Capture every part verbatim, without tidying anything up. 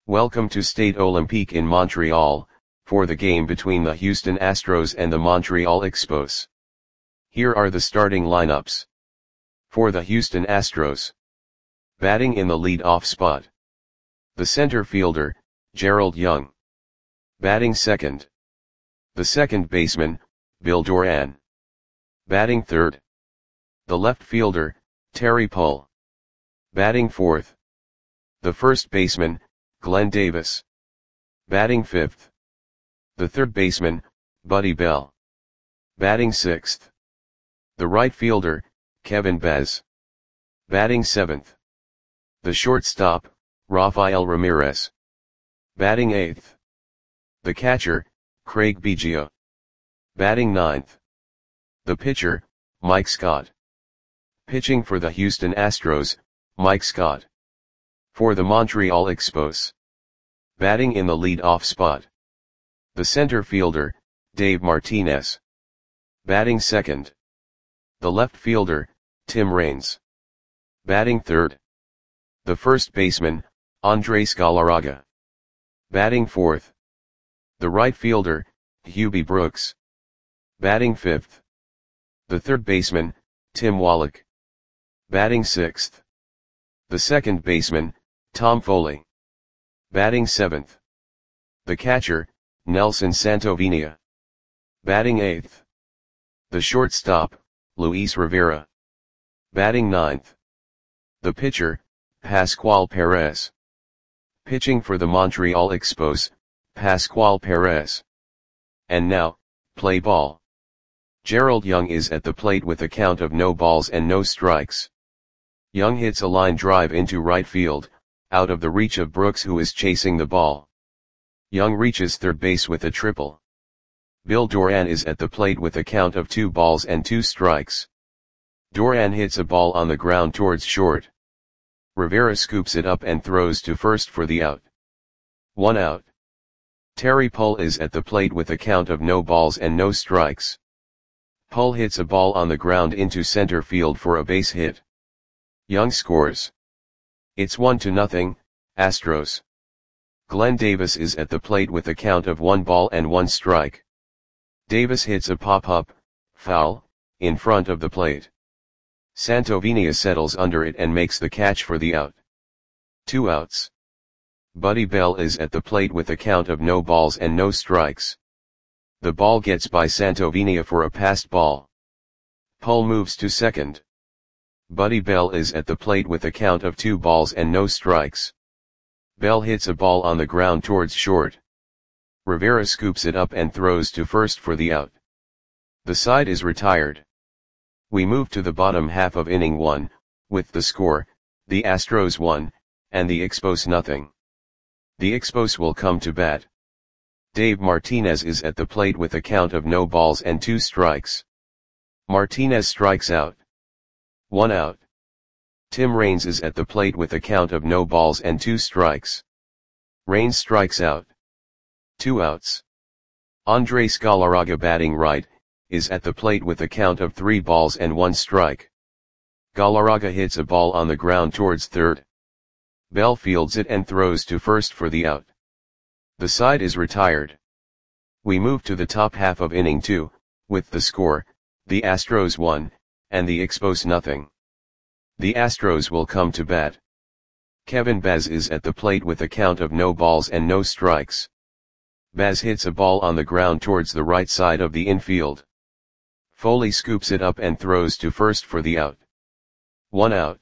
Welcome to Stade Olympique in Montreal, for the game between the Houston Astros and the Montreal Expos. Here are the starting lineups. For the Houston Astros. Batting in the lead-off spot. The center fielder, Gerald Young. Batting second. The second baseman, Bill Doran. Batting third. The left fielder, Terry Pull. Batting fourth. The first baseman, Glenn Davis. Batting fifth. The third baseman, Buddy Bell. Batting sixth. The right fielder, Kevin Bez. Batting seventh. The shortstop, Rafael Ramirez. Batting eighth. The catcher, Craig Biggio. Batting ninth. The pitcher, Mike Scott. Pitching for the Houston Astros, Mike Scott. For the Montreal Expos. Batting in the lead-off spot. The center fielder, Dave Martinez. Batting second. The left fielder, Tim Raines. Batting third. The first baseman, Andres Galarraga. Batting fourth. The right fielder, Hubie Brooks. Batting fifth. The third baseman, Tim Wallach. Batting sixth. The second baseman, Tom Foley. Batting seventh. The catcher, Nelson Santovenia. Batting eighth. The shortstop, Luis Rivera. Batting ninth. The pitcher, Pascual Perez. Pitching for the Montreal Expos, Pascual Perez. And now, play ball. Gerald Young is at the plate with a count of no balls and no strikes. Young hits a line drive into right field, out of the reach of Brooks, who is chasing the ball. Young reaches third base with a triple. Bill Doran is at the plate with a count of two balls and two strikes. Doran hits a ball on the ground towards short. Rivera scoops it up and throws to first for the out. One out. Terry Pull is at the plate with a count of no balls and no strikes. Pull hits a ball on the ground into center field for a base hit. Young scores. It's one to nothing, Astros. Glenn Davis is at the plate with a count of one ball and one strike. Davis hits a pop-up, foul, in front of the plate. Santovenia settles under it and makes the catch for the out. Two outs. Buddy Bell is at the plate with a count of no balls and no strikes. The ball gets by Santovenia for a passed ball. Pull moves to second. Buddy Bell is at the plate with a count of two balls and no strikes. Bell hits a ball on the ground towards short. Rivera scoops it up and throws to first for the out. The side is retired. We move to the bottom half of inning one, with the score, the Astros one, and the Expos nothing. The Expos will come to bat. Dave Martinez is at the plate with a count of no balls and two strikes. Martinez strikes out. One out. Tim Raines is at the plate with a count of no balls and two strikes. Raines strikes out. Two outs. Andres Galarraga, batting right, is at the plate with a count of three balls and one strike. Galarraga hits a ball on the ground towards third. Bell fields it and throws to first for the out. The side is retired. We move to the top half of inning two, with the score, the Astros one, and the Expos nothing. The Astros will come to bat. Kevin Bez is at the plate with a count of no balls and no strikes. Bez hits a ball on the ground towards the right side of the infield. Foley scoops it up and throws to first for the out. One out.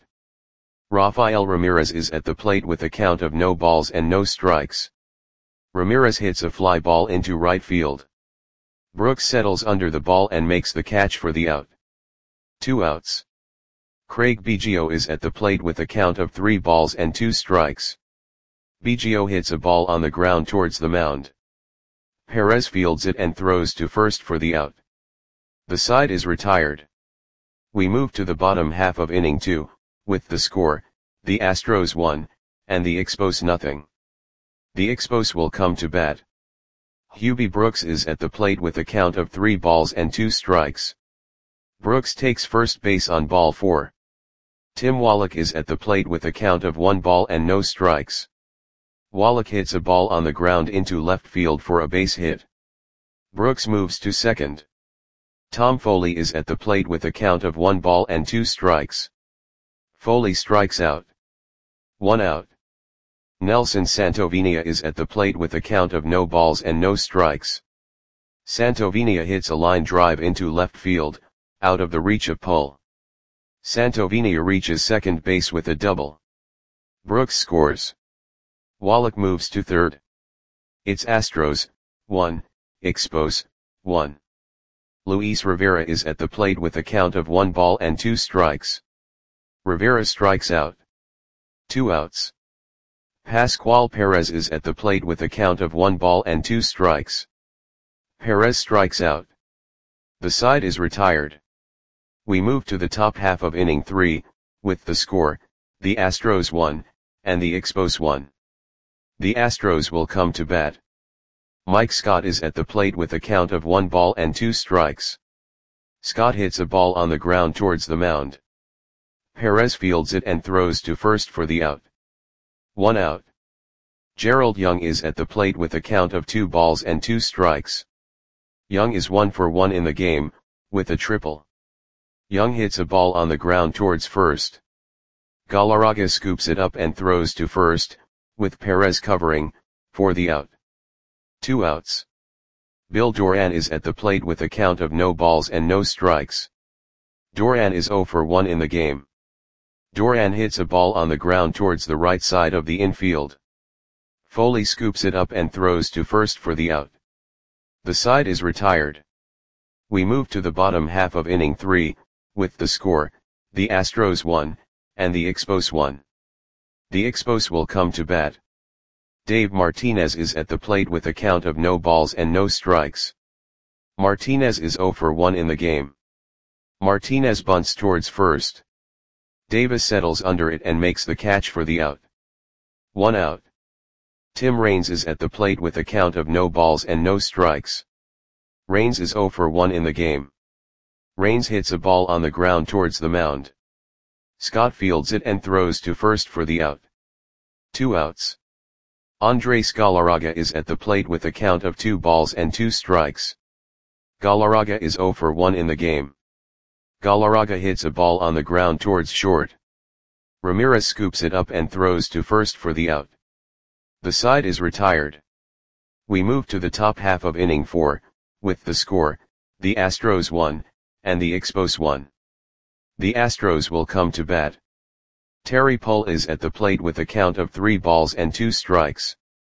Rafael Ramirez is at the plate with a count of no balls and no strikes. Ramirez hits a fly ball into right field. Brooks settles under the ball and makes the catch for the out. Two outs. Craig Biggio is at the plate with a count of three balls and two strikes. Biggio hits a ball on the ground towards the mound. Perez fields it and throws to first for the out. The side is retired. We move to the bottom half of inning two, with the score, the Astros one, and the Expos nothing. The Expos will come to bat. Hubie Brooks is at the plate with a count of three balls and two strikes. Brooks takes first base on ball four. Tim Wallach is at the plate with a count of one ball and no strikes. Wallach hits a ball on the ground into left field for a base hit. Brooks moves to second. Tom Foley is at the plate with a count of one ball and two strikes. Foley strikes out. One out. Nelson Santovenia is at the plate with a count of no balls and no strikes. Santovenia hits a line drive into left field, out of the reach of Pull. Santovenia reaches second base with a double. Brooks scores. Wallach moves to third. It's Astros, one, Expos, one. Luis Rivera is at the plate with a count of one ball and two strikes. Rivera strikes out. Two outs. Pascual Perez is at the plate with a count of one ball and two strikes. Perez strikes out. The side is retired. We move to the top half of inning three, with the score, the Astros one, and the Expos one. The Astros will come to bat. Mike Scott is at the plate with a count of one ball and two strikes. Scott hits a ball on the ground towards the mound. Perez fields it and throws to first for the out. One out. Gerald Young is at the plate with a count of two balls and two strikes. Young is one for one in the game, with a triple. Young hits a ball on the ground towards first. Galarraga scoops it up and throws to first, with Perez covering, for the out. Two outs. Bill Doran is at the plate with a count of no balls and no strikes. Doran is zero for one in the game. Doran hits a ball on the ground towards the right side of the infield. Foley scoops it up and throws to first for the out. The side is retired. We move to the bottom half of inning three, with the score, the Astros one, and the Expos one. The Expos will come to bat. Dave Martinez is at the plate with a count of no balls and no strikes. Martinez is zero for one in the game. Martinez bunts towards first. Davis settles under it and makes the catch for the out. One out. Tim Raines is at the plate with a count of no balls and no strikes. Raines is zero for one in the game. Raines hits a ball on the ground towards the mound. Scott fields it and throws to first for the out. Two outs. Andres Galarraga is at the plate with a count of two balls and two strikes. Galarraga is zero for one in the game. Galarraga hits a ball on the ground towards short. Ramirez scoops it up and throws to first for the out. The side is retired. We move to the top half of inning four, with the score, the Astros one, and the Expos one. The Astros will come to bat. Terry Pull is at the plate with a count of three balls and two strikes.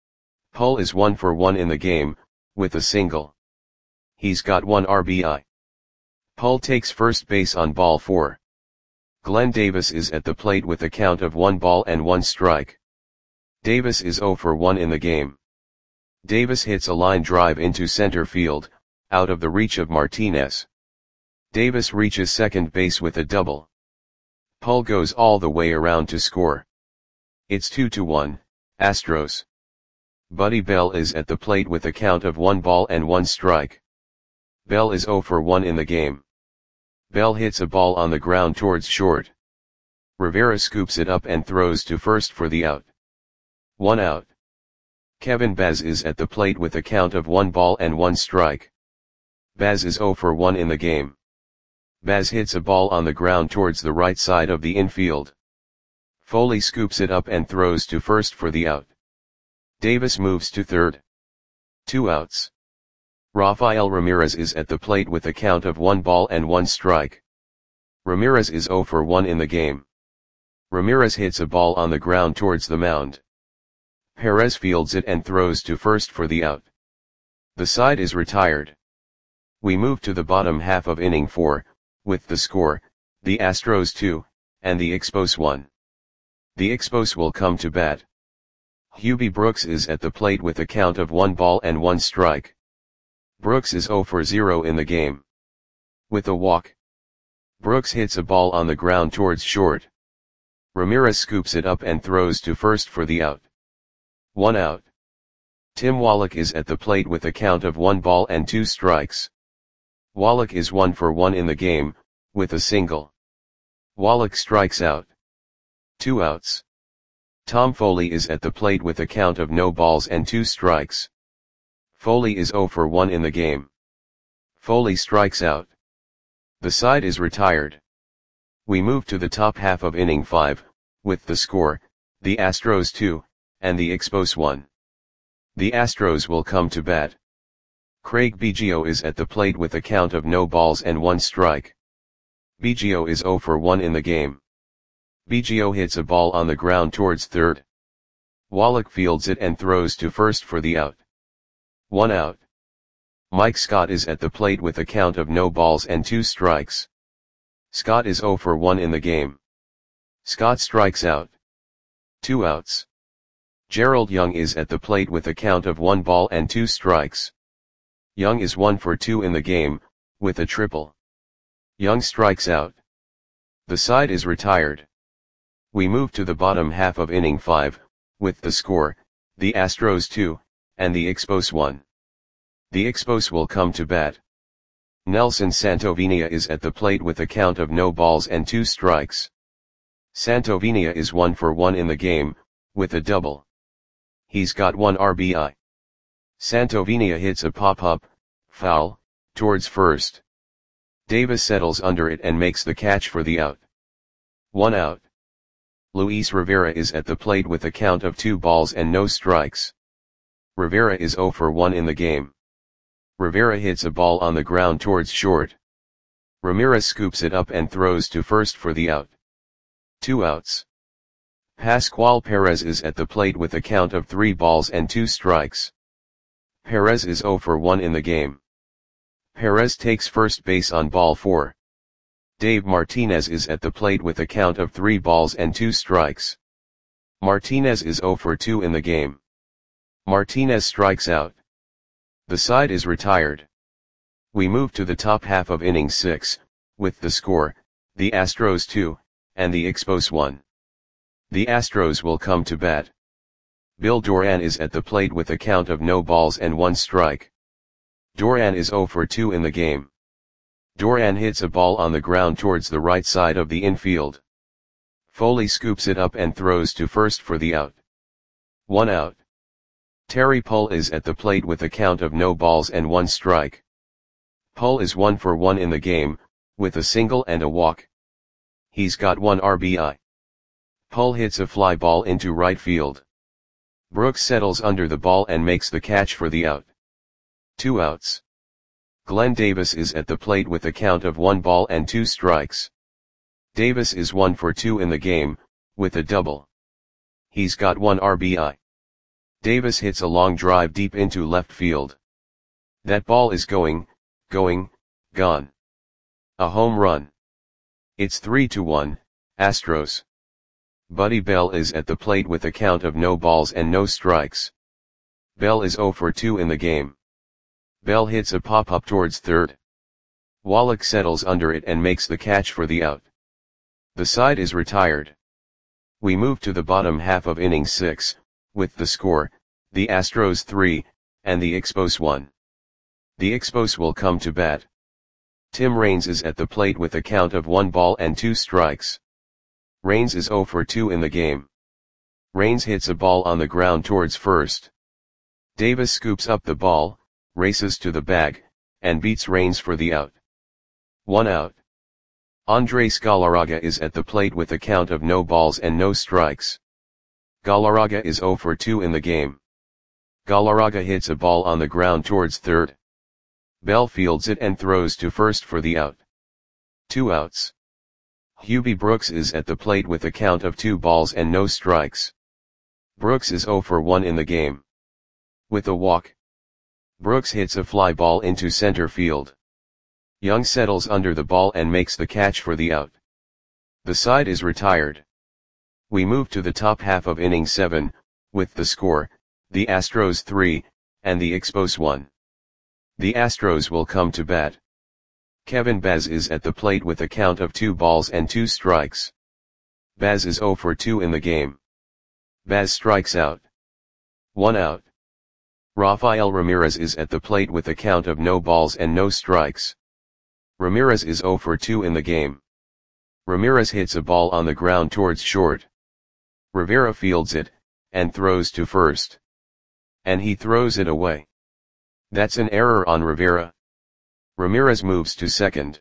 Pull is one for one in the game, with a single. He's got one R B I. Pull takes first base on ball four. Glenn Davis is at the plate with a count of one ball and one strike. Davis is zero for one in the game. Davis hits a line drive into center field, out of the reach of Martinez. Davis reaches second base with a double. Pull goes all the way around to score. It's two to one, Astros. Buddy Bell is at the plate with a count of one ball and one strike. Bell is zero for one in the game. Bell hits a ball on the ground towards short. Rivera scoops it up and throws to first for the out. One out. Kevin Baz is at the plate with a count of one ball and one strike. Baz is zero for one in the game. Baz hits a ball on the ground towards the right side of the infield. Foley scoops it up and throws to first for the out. Davis moves to third. Two outs. Rafael Ramirez is at the plate with a count of one ball and one strike. Ramirez is zero for one in the game. Ramirez hits a ball on the ground towards the mound. Perez fields it and throws to first for the out. The side is retired. We move to the bottom half of inning four, with the score, the Astros two, and the Expos one. The Expos will come to bat. Hubie Brooks is at the plate with a count of one ball and one strike. Brooks is zero for zero in the game. With a walk. Brooks hits a ball on the ground towards short. Ramirez scoops it up and throws to first for the out. One out. Tim Wallach is at the plate with a count of one ball and two strikes. Wallach is one for one in the game, with a single. Wallach strikes out. Two outs. Tom Foley is at the plate with a count of no balls and two strikes. Foley is zero for one in the game. Foley strikes out. The side is retired. We move to the top half of inning five, with the score, the Astros two, and the Expos one. The Astros will come to bat. Craig Biggio is at the plate with a count of no balls and one strike. Biggio is zero for one in the game. Biggio hits a ball on the ground towards third. Wallach fields it and throws to first for the out. One out. Mike Scott is at the plate with a count of no balls and two strikes. Scott is zero for one in the game. Scott strikes out. Two outs. Gerald Young is at the plate with a count of one ball and two strikes. Young is one for two in the game, with a triple. Young strikes out. The side is retired. We move to the bottom half of inning five, with the score, the Astros two, and the Expos one. The Expos will come to bat. Nelson Santovenia is at the plate with a count of no balls and two strikes. Santovenia is one for one in the game, with a double. He's got one R B I. Santovenia hits a pop-up, foul, towards first. Davis settles under it and makes the catch for the out. One out. Luis Rivera is at the plate with a count of two balls and no strikes. Rivera is zero for one in the game. Rivera hits a ball on the ground towards short. Ramirez scoops it up and throws to first for the out. Two outs. Pascual Perez is at the plate with a count of three balls and two strikes. Perez is zero for one in the game. Perez takes first base on ball four. Dave Martinez is at the plate with a count of three balls and two strikes. Martinez is zero for two in the game. Martinez strikes out. The side is retired. We move to the top half of inning six, with the score, the Astros two, and the Expos one. The Astros will come to bat. Bill Doran is at the plate with a count of no balls and one strike. Doran is zero for two in the game. Doran hits a ball on the ground towards the right side of the infield. Foley scoops it up and throws to first for the out. One out. Terry Pull is at the plate with a count of no balls and one strike. Pull is one for one in the game, with a single and a walk. He's got one R B I. Pull hits a fly ball into right field. Brooks settles under the ball and makes the catch for the out. Two outs. Glenn Davis is at the plate with a count of one ball and two strikes. Davis is one for two in the game, with a double. He's got one R B I. Davis hits a long drive deep into left field. That ball is going, going, gone. A home run. It's three to one, Astros. Buddy Bell is at the plate with a count of no balls and no strikes. Bell is zero for two in the game. Bell hits a pop-up towards third. Wallach settles under it and makes the catch for the out. The side is retired. We move to the bottom half of inning six, with the score, the Astros three, and the Expos one. The Expos will come to bat. Tim Raines is at the plate with a count of one ball and two strikes. Raines is zero for two in the game. Raines hits a ball on the ground towards first. Davis scoops up the ball, races to the bag, and beats Raines for the out. One out. Andres Galarraga is at the plate with a count of no balls and no strikes. Galarraga is zero for two in the game. Galarraga hits a ball on the ground towards third. Bell fields it and throws to first for the out. Two outs. Hubie Brooks is at the plate with a count of two balls and no strikes. Brooks is zero for one in the game. With a walk. Brooks hits a fly ball into center field. Young settles under the ball and makes the catch for the out. The side is retired. We move to the top half of inning seven, with the score, the Astros three, and the Expos one. The Astros will come to bat. Kevin Baz is at the plate with a count of two balls and two strikes. Baz is zero for two in the game. Baz strikes out. One out. Rafael Ramirez is at the plate with a count of no balls and no strikes. Ramirez is zero for two in the game. Ramirez hits a ball on the ground towards short. Rivera fields it, and throws to first. And he throws it away. That's an error on Rivera. Ramirez moves to second.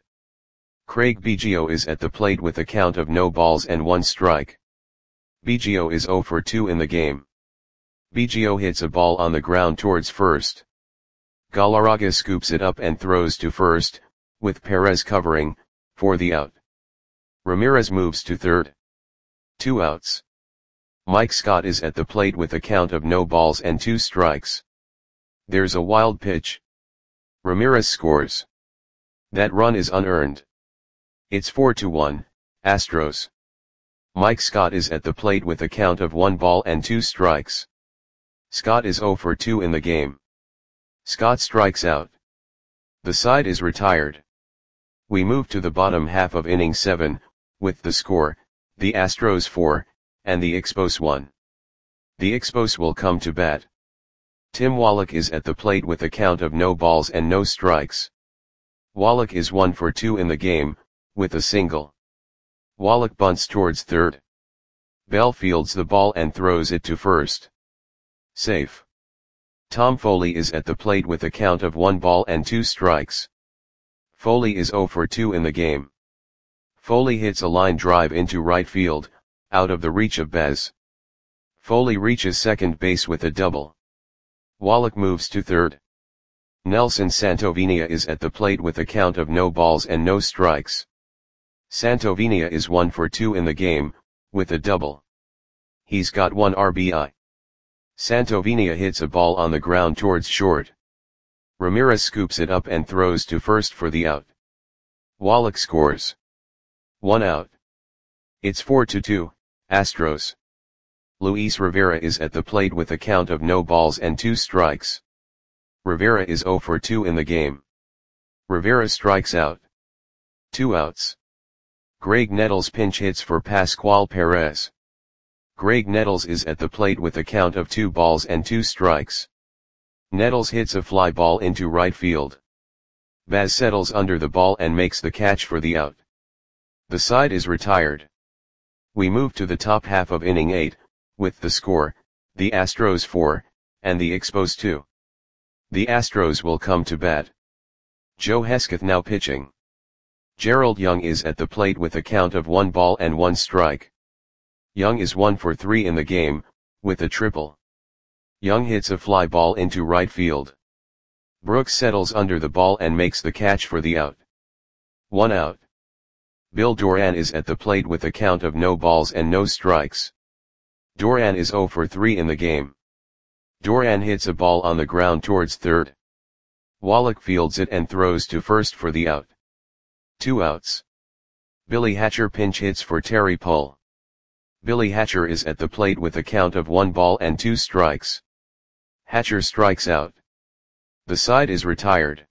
Craig Biggio is at the plate with a count of no balls and one strike. Biggio is zero for two in the game. Biggio hits a ball on the ground towards first. Galarraga scoops it up and throws to first, with Perez covering, for the out. Ramirez moves to third. Two outs. Mike Scott is at the plate with a count of no balls and two strikes. There's a wild pitch. Ramirez scores. That run is unearned. It's four to one, Astros. Mike Scott is at the plate with a count of one ball and two strikes. Scott is zero for two in the game. Scott strikes out. The side is retired. We move to the bottom half of inning seven, with the score, the Astros four, and the Expos one. The Expos will come to bat. Tim Wallach is at the plate with a count of no balls and no strikes. Wallach is one for two in the game, with a single. Wallach bunts towards third. Bell fields the ball and throws it to first. Safe. Tom Foley is at the plate with a count of one ball and two strikes. Foley is zero for two in the game. Foley hits a line drive into right field, out of the reach of Bez. Foley reaches second base with a double. Wallach moves to third. Nelson Santovenia is at the plate with a count of no balls and no strikes. Santovenia is one for two in the game, with a double. He's got one R B I. Santovenia hits a ball on the ground towards short. Ramirez scoops it up and throws to first for the out. Wallach scores. One out. It's four to two, Astros. Luis Rivera is at the plate with a count of no balls and two strikes. Rivera is zero for two in the game. Rivera strikes out. Two outs. Greg Nettles pinch hits for Pascual Perez. Greg Nettles is at the plate with a count of two balls and two strikes. Nettles hits a fly ball into right field. Baz settles under the ball and makes the catch for the out. The side is retired. We move to the top half of inning eight, with the score, the Astros four, and the Expos two. The Astros will come to bat. Joe Hesketh now pitching. Gerald Young is at the plate with a count of one ball and one strike. Young is one for three in the game, with a triple. Young hits a fly ball into right field. Brooks settles under the ball and makes the catch for the out. One out. Bill Doran is at the plate with a count of no balls and no strikes. Doran is zero for three in the game. Doran hits a ball on the ground towards third. Wallach fields it and throws to first for the out. Two outs. Billy Hatcher pinch hits for Terry Pull. Billy Hatcher is at the plate with a count of one ball and two strikes. Hatcher strikes out. The side is retired.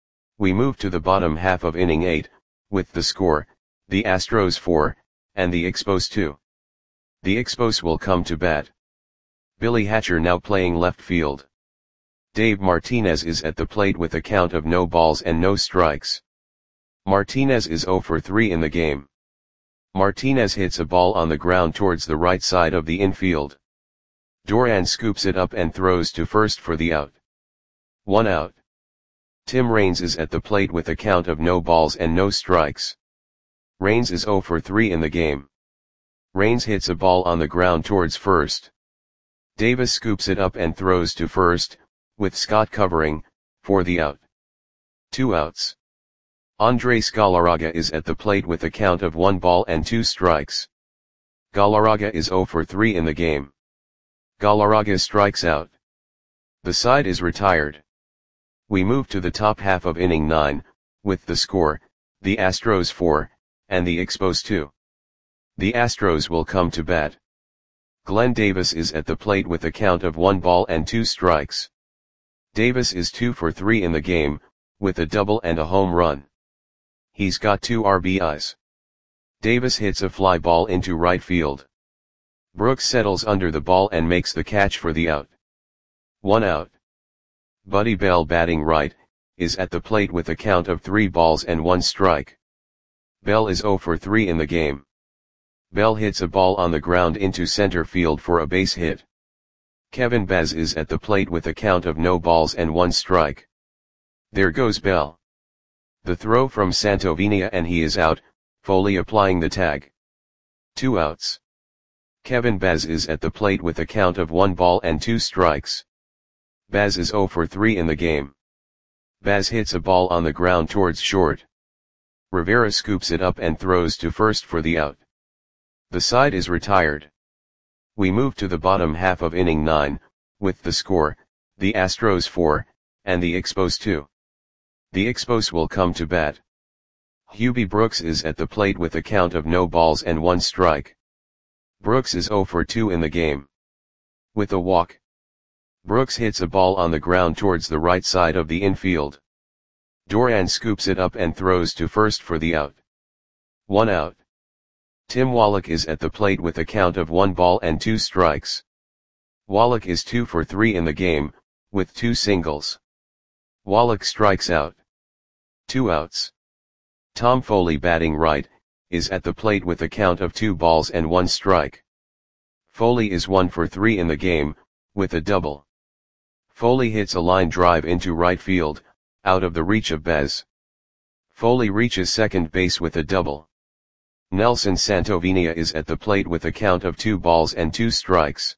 We move to the bottom half of inning eight, with the score, the Astros four, and the Expos two. The Expos will come to bat. Billy Hatcher now playing left field. Dave Martinez is at the plate with a count of no balls and no strikes. Martinez is zero for three in the game. Martinez hits a ball on the ground towards the right side of the infield. Doran scoops it up and throws to first for the out. One out. Tim Raines is at the plate with a count of no balls and no strikes. Raines is zero for three in the game. Raines hits a ball on the ground towards first. Davis scoops it up and throws to first, with Scott covering, for the out. Two outs. Andres Galarraga is at the plate with a count of one ball and two strikes. Galarraga is zero for three in the game. Galarraga strikes out. The side is retired. We move to the top half of inning nine, with the score, the Astros four, and the Expos two. The Astros will come to bat. Glenn Davis is at the plate with a count of one ball and two strikes. Davis is two for three in the game, with a double and a home run. He's got two R B Is. Davis hits a fly ball into right field. Brooks settles under the ball and makes the catch for the out. One out. Buddy Bell batting right, is at the plate with a count of three balls and one strike. Bell is zero for three in the game. Bell hits a ball on the ground into center field for a base hit. Kevin Baz is at the plate with a count of no balls and one strike. There goes Bell. The throw from Santovenia and he is out, Foley applying the tag. Two outs. Kevin Baz is at the plate with a count of one ball and two strikes. Baz is zero for three in the game. Baz hits a ball on the ground towards short. Rivera scoops it up and throws to first for the out. The side is retired. We move to the bottom half of inning nine, with the score, the Astros four, and the Expos two. The Expos will come to bat. Hubie Brooks is at the plate with a count of no balls and one strike. Brooks is zero for two in the game. With a walk. Brooks hits a ball on the ground towards the right side of the infield. Doran scoops it up and throws to first for the out. One out. Tim Wallach is at the plate with a count of one ball and two strikes. Wallach is two for three in the game, with two singles. Wallach strikes out. Two outs. Tom Foley, batting right, is at the plate with a count of two balls and one strike. Foley is one for three in the game, with a double. Foley hits a line drive into right field, out of the reach of Baz. Foley reaches second base with a double. Nelson Santovenia is at the plate with a count of two balls and two strikes.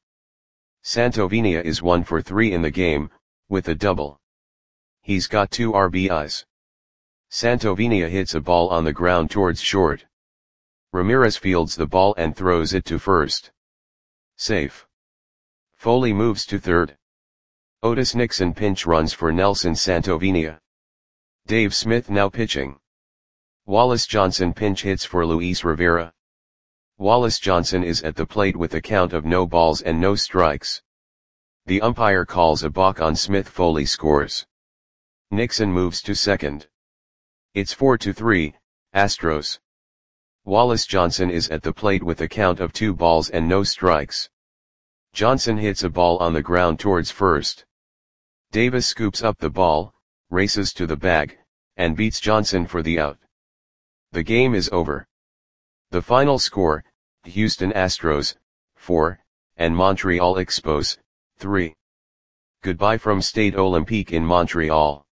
Santovenia is one for three in the game, with a double. He's got two R B Is. Santovenia hits a ball on the ground towards short. Ramirez fields the ball and throws it to first. Safe. Foley moves to third. Otis Nixon pinch runs for Nelson Santovenia. Dave Smith now pitching. Wallace Johnson pinch hits for Luis Rivera. Wallace Johnson is at the plate with a count of no balls and no strikes. The umpire calls a balk on Smith. Foley scores. Nixon moves to second. It's four to three, Astros. Wallace Johnson is at the plate with a count of two balls and no strikes. Johnson hits a ball on the ground towards first. Davis scoops up the ball, races to the bag, and beats Johnson for the out. The game is over. The final score, Houston Astros, four, and Montreal Expos, three. Goodbye from Stade Olympique in Montreal.